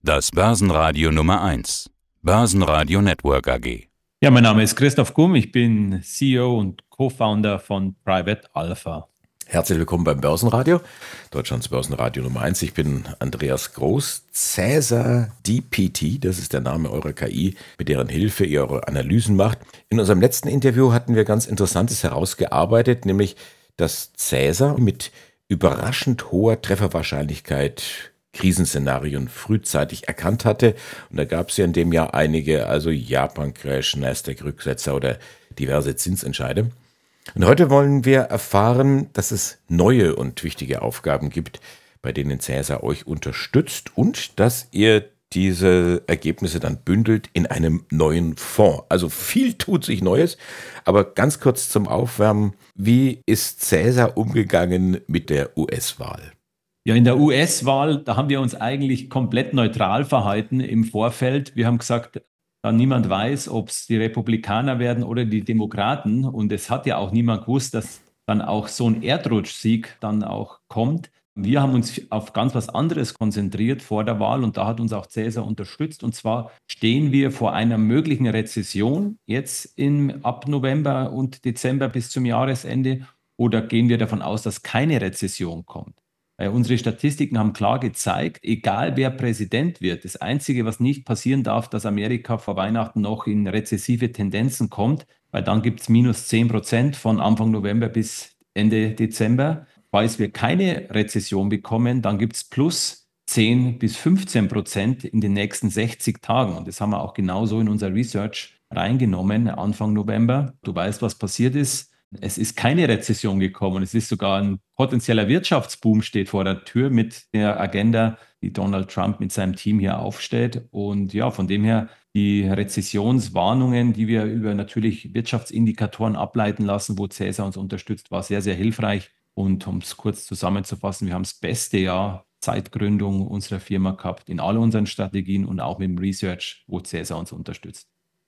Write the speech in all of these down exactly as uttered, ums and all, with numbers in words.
Das Börsenradio Nummer eins. Börsenradio Network A G. Ja, mein Name ist Christoph Gumm, ich bin C E O und Co-Founder von Private Alpha. Herzlich willkommen beim Börsenradio, Deutschlands Börsenradio Nummer eins. Ich bin Andreas Groß. Caesar D P T, das ist der Name eurer K I, mit deren Hilfe ihr eure Analysen macht. In unserem letzten Interview hatten wir ganz Interessantes herausgearbeitet, nämlich, dass Caesar mit überraschend hoher Trefferwahrscheinlichkeit Krisenszenarien frühzeitig erkannt hatte. Und da gab es ja in dem Jahr einige, also Japan-Crash, Nasdaq-Rücksetzer oder diverse Zinsentscheide. Und heute wollen wir erfahren, dass es neue und wichtige Aufgaben gibt, bei denen Caesar euch unterstützt und dass ihr diese Ergebnisse dann bündelt in einem neuen Fonds. Also viel tut sich Neues, aber ganz kurz zum Aufwärmen. Wie ist Caesar umgegangen mit der U S-Wahl? Ja, in der U S-Wahl, da haben wir uns eigentlich komplett neutral verhalten im Vorfeld. Wir haben gesagt, da niemand weiß, ob es die Republikaner werden oder die Demokraten. Und es hat ja auch niemand gewusst, dass dann auch so ein Erdrutschsieg dann auch kommt. Wir haben uns auf ganz was anderes konzentriert vor der Wahl und da hat uns auch Caesar unterstützt. Und zwar stehen wir vor einer möglichen Rezession jetzt im, ab November und Dezember bis zum Jahresende oder gehen wir davon aus, dass keine Rezession kommt? Weil unsere Statistiken haben klar gezeigt, egal wer Präsident wird, das Einzige, was nicht passieren darf, dass Amerika vor Weihnachten noch in rezessive Tendenzen kommt, weil dann gibt es minus zehn Prozent von Anfang November bis Ende Dezember. Falls wir keine Rezession bekommen, dann gibt es plus zehn bis fünfzehn Prozent in den nächsten sechzig Tagen. Und das haben wir auch genauso in unser Research reingenommen, Anfang November. Du weißt, was passiert ist. Es ist keine Rezession gekommen. Es ist sogar ein potenzieller Wirtschaftsboom steht vor der Tür mit der Agenda, die Donald Trump mit seinem Team hier aufstellt. Und ja, von dem her die Rezessionswarnungen, die wir über natürlich Wirtschaftsindikatoren ableiten lassen, wo Caesar uns unterstützt, war sehr, sehr hilfreich. Und um es kurz zusammenzufassen, wir haben das beste Jahr seit Gründung unserer Firma gehabt in all unseren Strategien und auch mit dem Research, wo Caesar uns unterstützt.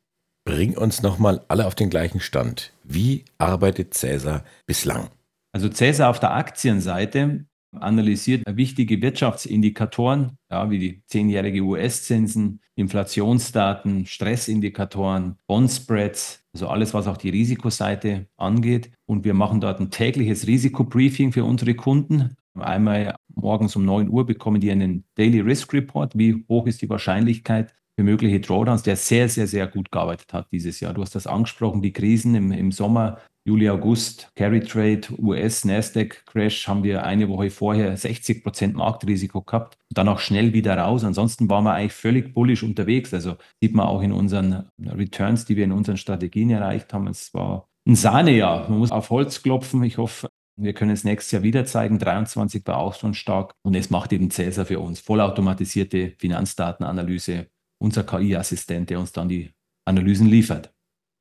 Bring uns nochmal alle auf den gleichen Stand. Wie arbeitet Caesar bislang? Also Caesar auf der Aktienseite analysiert wichtige Wirtschaftsindikatoren, ja, wie die zehnjährige U S-Zinsen, Inflationsdaten, Stressindikatoren, Bond-Spreads, also alles, was auch die Risikoseite angeht. Und wir machen dort ein tägliches Risikobriefing für unsere Kunden. Einmal morgens um neun Uhr bekommen die einen Daily Risk Report. Wie hoch ist die Wahrscheinlichkeit für mögliche Drawdowns, der sehr, sehr, sehr gut gearbeitet hat dieses Jahr. Du hast das angesprochen, die Krisen im, im Sommer, Juli, August, Carry Trade, U S, Nasdaq Crash, haben wir eine Woche vorher sechzig Prozent Marktrisiko gehabt und dann auch schnell wieder raus. Ansonsten waren wir eigentlich völlig bullish unterwegs. Also sieht man auch in unseren Returns, die wir in unseren Strategien erreicht haben. Es war ein Sahnejahr. Man muss auf Holz klopfen. Ich hoffe, wir können es nächstes Jahr wieder zeigen. dreiundzwanzig war auch schon stark. Und es macht eben Caesar für uns. Vollautomatisierte Finanzdatenanalyse. Unser K I-Assistent, der uns dann die Analysen liefert.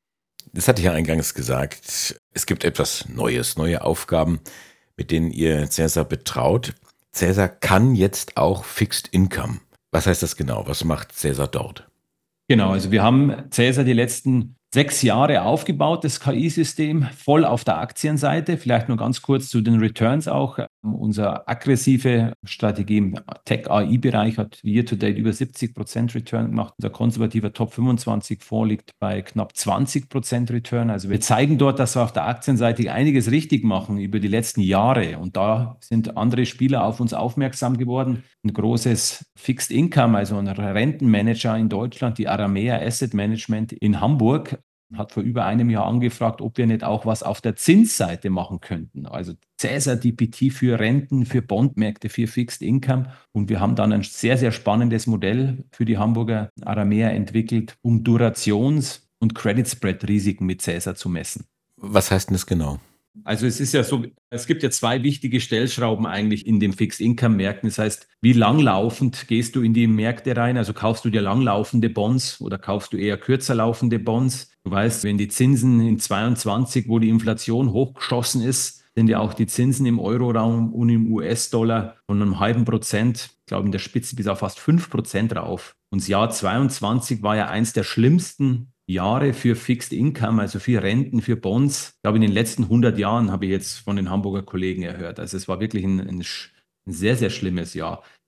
Das hatte ich ja eingangs gesagt. Es gibt etwas Neues, neue Aufgaben, mit denen ihr Caesar betraut. Caesar kann jetzt auch Fixed Income. Was heißt das genau? Was macht Caesar dort? Genau, also wir haben Caesar die letzten sechs Jahre aufgebaut, das K I-System, voll auf der Aktienseite. Vielleicht nur ganz kurz zu den Returns auch. Unsere aggressive Strategie im Tech-A I-Bereich hat year-to-date über siebzig Prozent Return gemacht. Unser konservativer Top fünfundzwanzig Fonds liegt bei knapp zwanzig Prozent Return. Also wir zeigen dort, dass wir auf der Aktienseite einiges richtig machen über die letzten Jahre. Und da sind andere Spieler auf uns aufmerksam geworden. Ein großes Fixed Income, also ein Rentenmanager in Deutschland, die Aramea Asset Management in Hamburg, hat vor über einem Jahr angefragt, ob wir nicht auch was auf der Zinsseite machen könnten. Also Caesar D P T für Renten, für Bondmärkte, für Fixed Income. Und wir haben dann ein sehr, sehr spannendes Modell für die Hamburger Aramea entwickelt, um Durations- und Credit Spread-Risiken mit Caesar zu messen. Was heißt denn das genau? Also es ist ja so, es gibt ja zwei wichtige Stellschrauben eigentlich in den Fixed-Income-Märkten. Das heißt, wie langlaufend gehst du in die Märkte rein? Also kaufst du dir langlaufende Bonds oder kaufst du eher kürzer laufende Bonds? Du weißt, wenn die Zinsen in zweiundzwanzig, wo die Inflation hochgeschossen ist, sind ja auch die Zinsen im Euroraum und im U S-Dollar von einem halben Prozent, ich glaube in der Spitze bis auf fast fünf Prozent rauf. Und das Jahr zweiundzwanzig war ja eins der schlimmsten Jahre für Fixed Income, also für Renten, für Bonds. Ich glaube, in den letzten hundert Jahren habe ich jetzt von den Hamburger Kollegen erhört. Also es war wirklich ein, ein, ein sehr, sehr schlimmes Jahr.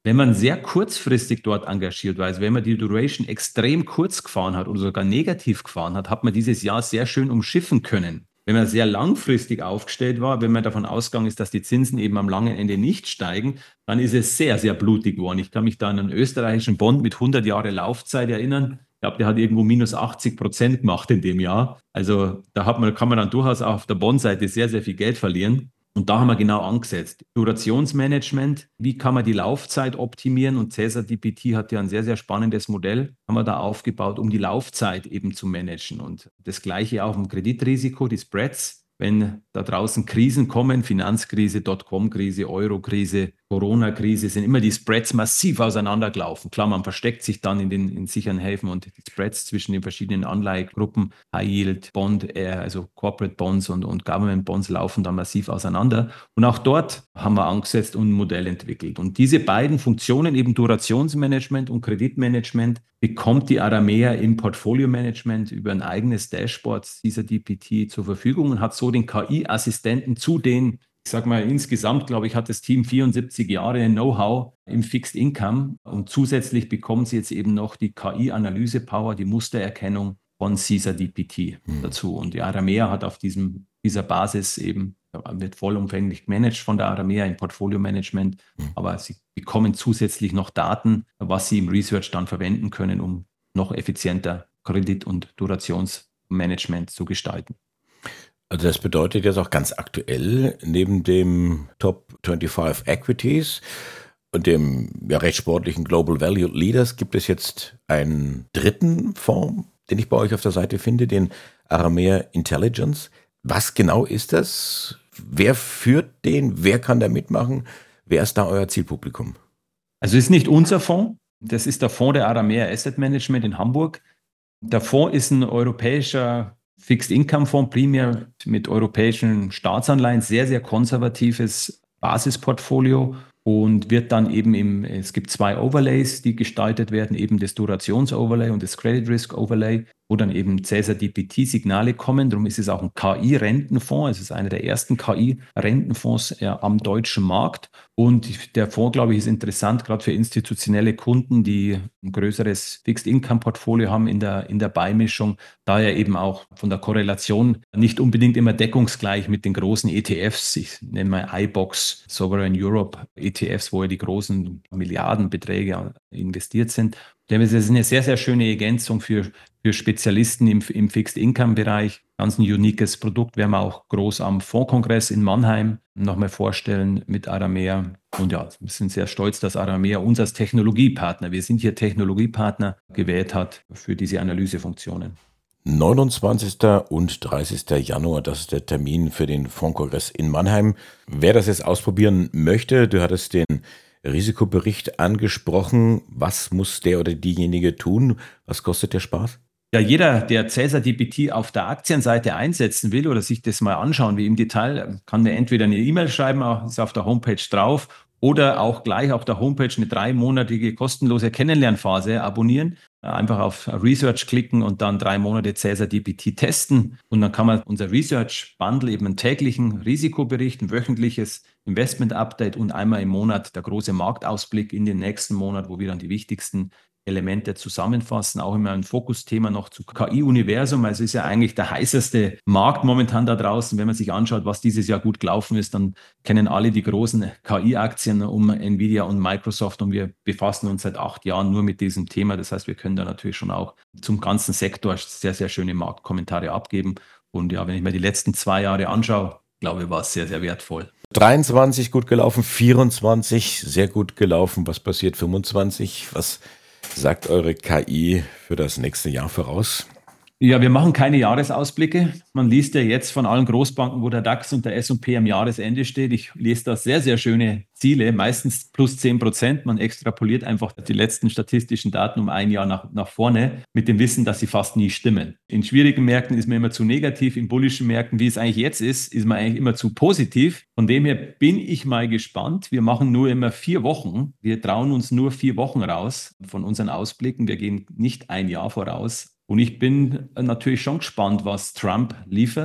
wenn man sehr kurzfristig dort engagiert war, also wenn man die Duration extrem kurz gefahren hat oder sogar negativ gefahren hat, hat man dieses Jahr sehr schön umschiffen können. Wenn man sehr langfristig aufgestellt war, wenn man davon ausgegangen ist, dass die Zinsen eben am langen Ende nicht steigen, dann ist es sehr, sehr blutig geworden. Ich kann mich da an einen österreichischen Bond mit hundert Jahre Laufzeit erinnern. Ich glaube, der hat irgendwo minus achtzig Prozent gemacht in dem Jahr. Also da hat man, kann man dann durchaus auch auf der Bond-Seite sehr, sehr viel Geld verlieren. Und da haben wir genau angesetzt. Durationsmanagement, wie kann man die Laufzeit optimieren? Und Caesar D P T hat ja ein sehr, sehr spannendes Modell, haben wir da aufgebaut, um die Laufzeit eben zu managen. Und das Gleiche auch im Kreditrisiko, die Spreads. Wenn da draußen Krisen kommen, Finanzkrise, Dotcom-Krise, Euro-Krise, Corona-Krise, sind immer die Spreads massiv auseinandergelaufen. Klar, man versteckt sich dann in den in sicheren Häfen und die Spreads zwischen den verschiedenen Anleihegruppen, High Yield, Bond, also Corporate Bonds und, und Government Bonds laufen dann massiv auseinander. Und auch dort haben wir angesetzt und ein Modell entwickelt. Und diese beiden Funktionen, eben Durationsmanagement und Kreditmanagement, bekommt die Aramea im Portfolio-Management über ein eigenes Dashboard dieser D P T zur Verfügung und hat so den K I-Assistenten zu den, ich sage mal, insgesamt, glaube ich, hat das Team vierundsiebzig Jahre Know-how im Fixed Income und zusätzlich bekommen sie jetzt eben noch die K I-Analyse-Power, die Mustererkennung von Caesar D P T mhm. dazu. Und die Aramea hat auf diesem, dieser Basis eben, wird vollumfänglich gemanagt von der Aramea im Portfolio-Management, mhm. aber sie bekommen zusätzlich noch Daten, was sie im Research dann verwenden können, um noch effizienter Kredit- und Durationsmanagement zu gestalten. Also das bedeutet jetzt auch ganz aktuell, neben dem Top fünfundzwanzig Equities und dem ja, recht sportlichen Global Value Leaders gibt es jetzt einen dritten Fonds, den ich bei euch auf der Seite finde, den Aramea Intelligence. Was genau ist das? Wer führt den? Wer kann da mitmachen? Wer ist da euer Zielpublikum? Also es ist nicht unser Fonds. Das ist der Fonds der Aramea Asset Management in Hamburg. Der Fonds ist ein europäischer Fixed-Income-Fonds, primär mit europäischen Staatsanleihen, sehr, sehr konservatives Basisportfolio und wird dann eben im, es gibt zwei Overlays, die gestaltet werden, eben das Durations-Overlay und das Credit-Risk-Overlay, wo dann eben Caesar D P T-Signale kommen. Darum ist es auch ein K I-Rentenfonds. Es ist einer der ersten K I-Rentenfonds ja, am deutschen Markt. Und der Fonds, glaube ich, ist interessant, gerade für institutionelle Kunden, die ein größeres Fixed-Income-Portfolio haben in der, in der Beimischung, da er eben auch von der Korrelation nicht unbedingt immer deckungsgleich mit den großen E T Fs, ich nenne mal I B O X, Sovereign Europe E T Fs, wo ja die großen Milliardenbeträge investiert sind. Das ist eine sehr, sehr schöne Ergänzung für, für Spezialisten im, im Fixed-Income-Bereich. Ganz ein uniques Produkt. Werden wir auch groß am Fondskongress in Mannheim nochmal vorstellen mit Aramea. Und ja, wir sind sehr stolz, dass Aramea uns als Technologiepartner, wir sind hier Technologiepartner, gewählt hat für diese Analysefunktionen. neunundzwanzigsten und dreißigsten Januar, das ist der Termin für den Fondskongress in Mannheim. Wer das jetzt ausprobieren möchte, du hattest den Risikobericht angesprochen. Was muss der oder diejenige tun? Was kostet der Spaß? Ja, jeder, der Caesar D P T auf der Aktienseite einsetzen will oder sich das mal anschauen, wie im Detail, kann mir entweder eine E-Mail schreiben, ist auf der Homepage drauf, oder auch gleich auf der Homepage eine dreimonatige kostenlose Kennenlernphase abonnieren. Einfach auf Research klicken und dann drei Monate Caesar D P T testen. Und dann kann man unser Research Bundle, eben einen täglichen Risikobericht, ein wöchentliches Investment-Update und einmal im Monat der große Marktausblick in den nächsten Monat, wo wir dann die wichtigsten Elemente zusammenfassen. Auch immer ein Fokusthema noch zu K I-Universum. Also ist ja eigentlich der heißeste Markt momentan da draußen. Wenn man sich anschaut, was dieses Jahr gut gelaufen ist, dann kennen alle die großen K I-Aktien um Nvidia und Microsoft und wir befassen uns seit acht Jahren nur mit diesem Thema. Das heißt, wir können da natürlich schon auch zum ganzen Sektor sehr, sehr schöne Marktkommentare abgeben. Und ja, wenn ich mir die letzten zwei Jahre anschaue, glaube ich, war es sehr, sehr wertvoll. dreiundzwanzig gut gelaufen, vierundzwanzig sehr gut gelaufen. Was passiert fünfundzwanzig? Was sagt eure K I für das nächste Jahr voraus? Ja, wir machen keine Jahresausblicke. Man liest ja jetzt von allen Großbanken, wo der DAX und der S und P am Jahresende steht. Ich lese da sehr, sehr schöne Ziele, meistens plus zehn Prozent. Man extrapoliert einfach die letzten statistischen Daten um ein Jahr nach, nach vorne mit dem Wissen, dass sie fast nie stimmen. In schwierigen Märkten ist man immer zu negativ, in bullischen Märkten, wie es eigentlich jetzt ist, ist man eigentlich immer zu positiv. Von dem her bin ich mal gespannt. Wir machen nur immer vier Wochen. Wir trauen uns nur vier Wochen raus von unseren Ausblicken. Wir gehen nicht ein Jahr voraus. Und ich bin natürlich schon gespannt, was Trump liefert.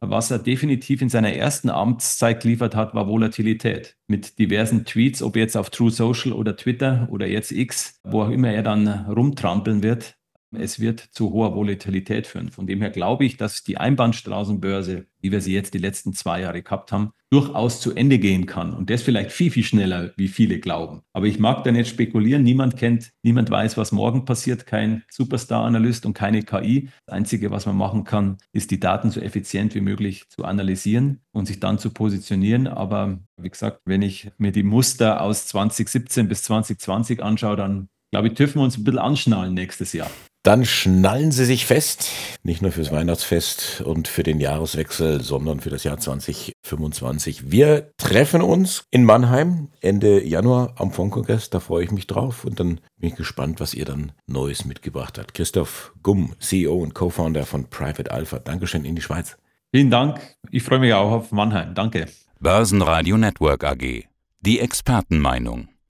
Was er definitiv in seiner ersten Amtszeit geliefert hat, war Volatilität. Mit diversen Tweets, ob jetzt auf True Social oder Twitter oder jetzt X, wo auch immer er dann rumtrampeln wird. Es wird zu hoher Volatilität führen. Von dem her glaube ich, dass die Einbahnstraßenbörse, wie wir sie jetzt die letzten zwei Jahre gehabt haben, durchaus zu Ende gehen kann. Und das vielleicht viel, viel schneller, wie viele glauben. Aber ich mag da nicht spekulieren. Niemand kennt, niemand weiß, was morgen passiert. Kein Superstar-Analyst und keine K I. Das Einzige, was man machen kann, ist die Daten so effizient wie möglich zu analysieren und sich dann zu positionieren. Aber wie gesagt, wenn ich mir die Muster aus zwanzig siebzehn bis zwanzig zwanzig anschaue, dann glaube ich, dürfen wir uns ein bisschen anschnallen nächstes Jahr. Dann schnallen Sie sich fest, nicht nur fürs Weihnachtsfest und für den Jahreswechsel, sondern für das Jahr zwanzig fünfundzwanzig. Wir treffen uns in Mannheim Ende Januar am Fondkongress, da freue ich mich drauf und dann bin ich gespannt, was ihr dann Neues mitgebracht habt. Christoph Gumm, C E O und Co-Founder von Private Alpha, Dankeschön in die Schweiz. Vielen Dank, ich freue mich auch auf Mannheim, danke. Börsenradio Network A G. Die Expertenmeinung.